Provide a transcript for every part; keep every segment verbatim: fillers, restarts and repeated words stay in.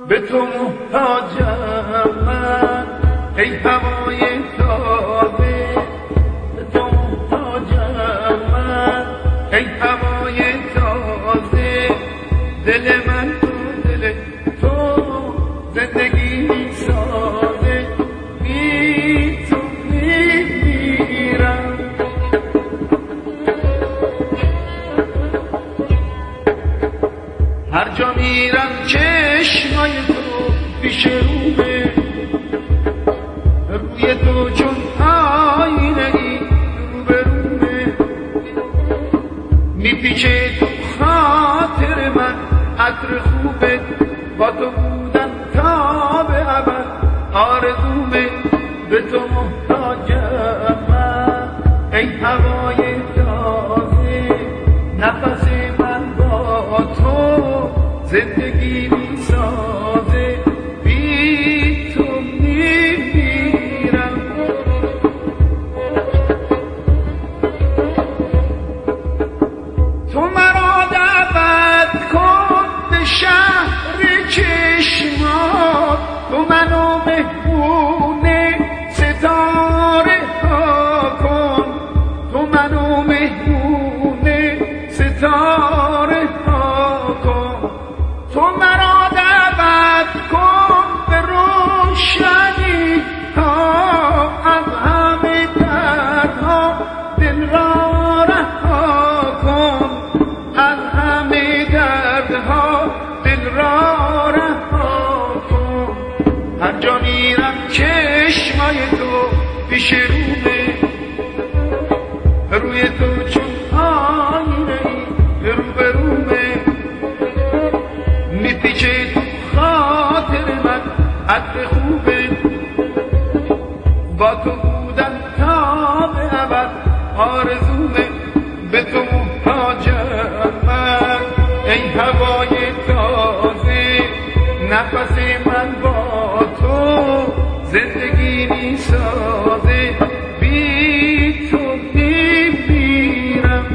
به تو محتاجم من، ای هوای تازه. به تو محتاجم من، ای هوای تازه. دل من تو دل تو زندگی می سازه، بی تو می میرم. هر جا میرم چشمای تو پیش رومه، روی تو چون آینه ای روبرومه. میپیچه تو خاطر من عطر خوبت، با تو بودن تا به ابد آرزومه. به تو محتاجم من، ای هوای تازه. نفس من با تو زندگی می سازه، بی تو می میرم. تو مرا دعوت کن به شهر چشمات، تو منو مهمون ستاره ها کن. تو منو مهمون ستاره ها کن. تو مرا دعوت کن به روشنی ها، از همه دردها دل را رها کن. از همه دردها دل را رها کن. هر جا میرم چشمای تو پیش رومه، روی تو چون آینه ای روبرومه. میپیچه تو خاطر من عطر خوبه، با تو بودن تا به ابد آرزومه. به تو محتاجم من، ای هوای تازه. نفس من با تو زندگی می سازه، بی تو می میرم.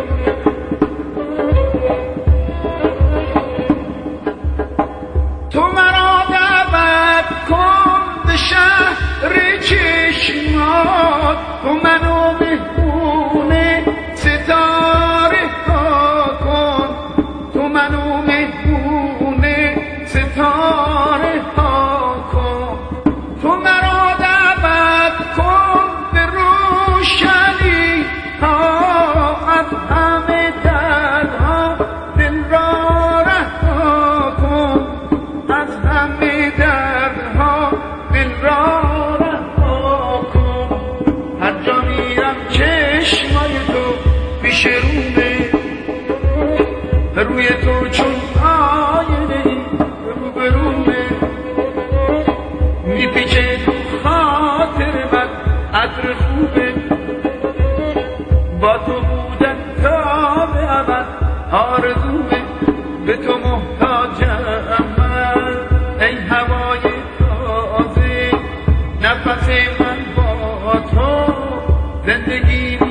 تو مرا دعوت کن به شهر چشمات، تو منو مهمون ستاره ها کن. تو منو مهمون ستاره ها کن. تو مرا دعوت کن به روشنی ها، از همه دردها دل را رها کن. از همه دردها دل را رها کن. هر جا میرم چشمای تو پیش رومه، روی تو چون آینه ای روبرومه. میپیچه تو خاطر من عطر خوبه، با تو بودن تا به ابد آرزومه. به تو محتاجم من، ای هوای تازه. نفس من با تو زندگی